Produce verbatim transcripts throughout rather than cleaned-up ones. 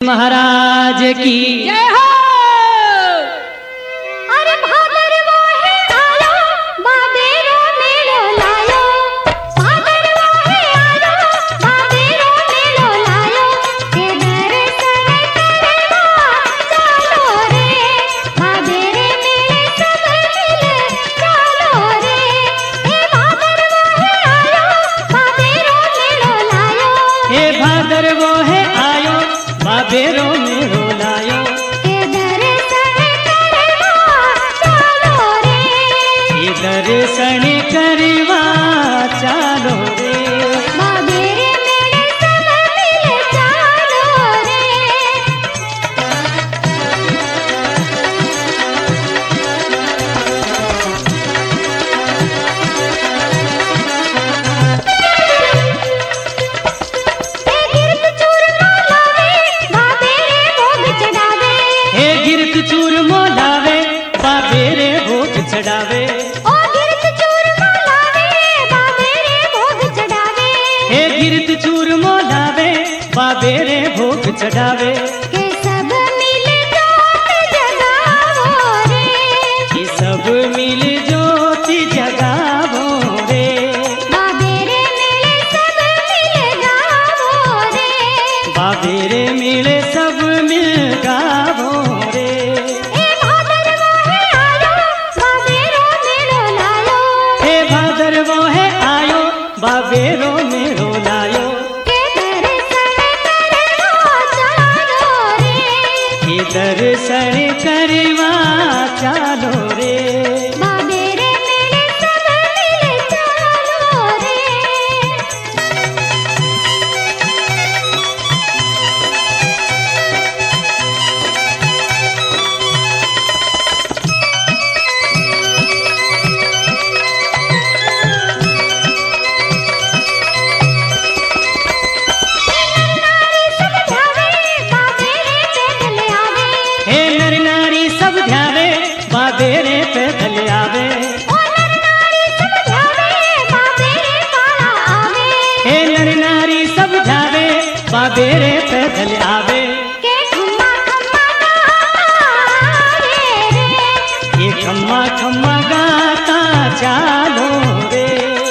महाराज की जय हो। अरे भादरवा है आयो, बाबेरो मेलो लायो। भादरवा है आयो, बाबेरो मेलो लायो। के दर्शन करवा चलो रे, बाबेरे मेले सब मिल चलो रे। हे भादरवा है आयो, बाबेरो मेलो लायो। हे भादरवो है आयो, बाबेरो मेरो लायो। के दर्शन करवा चलो रे, हे दर्शन करवा चालो रे। बाबेरे मेले सब मिल चलो रे। हे गिरत चूरमा लावे, बाबेरे भोग चढ़ावे। ओ गिरत चूरमा लावे, बाबेरे भोग चढ़ावे। हे गिरत चूरमा लावे, बाबेरे भोग चढ़ावे। के सब मिल जोत जगावो रे, ये सब मिल ज्योति जगावो रे। बाबेरे मेले सब मिल गावो रे। बाबेरे मिले सब मिल गावो रे। हे भादरवा है आयो, बाबेरो मेलो लायो। हे भादरवो है आयो, बाबेरो मेरो लायो। के दर्शन करवा चलो रे, हे दर्शन करवा चालो रे। बाबेरे मेले सब मिल चलो रे। हे नर नारी सब ध्यावे, बाबेरे पैदल आवे। हे नर नारी सब ध्यावे, बाबेरे पैदल आवे। ये खम्मा खम्मा गाता चालो रे।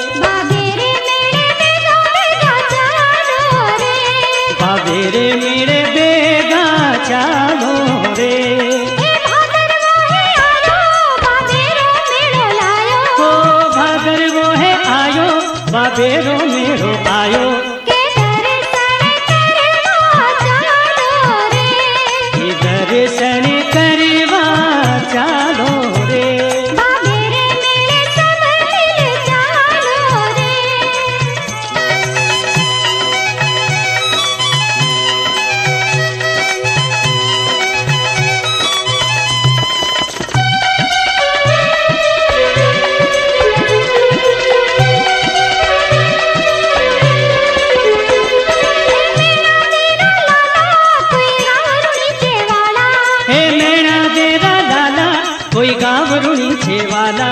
बाबेरे मेरे बेगा चालो रे। ओ भादरवो है आयो, बाबेरो मेरो आयो। ये दर्शन करवा चालो रे। हे मैना तेरा लाला, कोई गाँव नीचे वाला।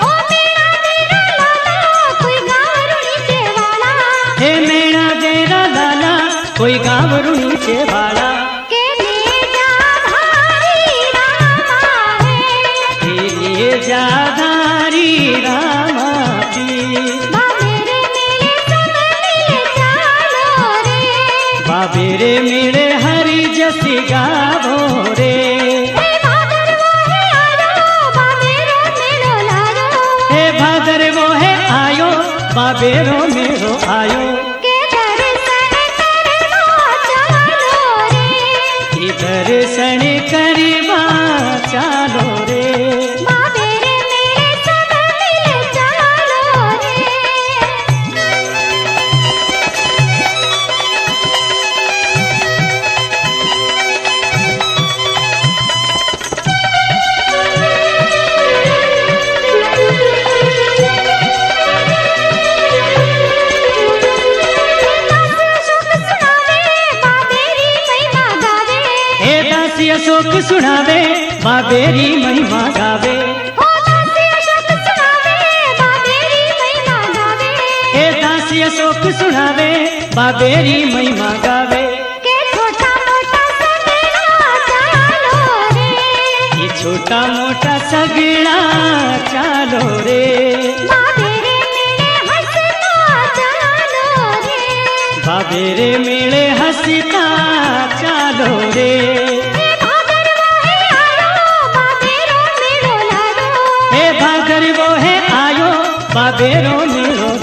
हे मैना तेरा लाला, कोई गाँव नीचे वाला। के ले जा भारी रामा है, हे लिए जाधारी रामा पी। बाबेरे मेले सब मिल चलो रे। बाबेरे मेरे हरि जस गावो रे। हे भादरवा है आयो, बाबेरो मेलो लायो। हे भादरवो है आयो, बाबेरो मेरो आयो। के दर्शन करवा चलो रे, ये दर्शन करवा चालो रे। बाबेरे मेले सब मिल चलो रे। हे दासी अशोक सुनावे, बाबेरी महिमा गावे। हे दासी अशोक सुनावे, बाबेरी महिमा गावे। के छोटा मोटा सब छोटा मोटा सगड़ा चालो रे, बाबेरे मेले हंसता चालो रे, बाबेरे मेले हंसता चालो रे। हे भादरवा है आयो बाबेरो मेलो लाडो, हे भादरवो है आयो बाबेरो मेलो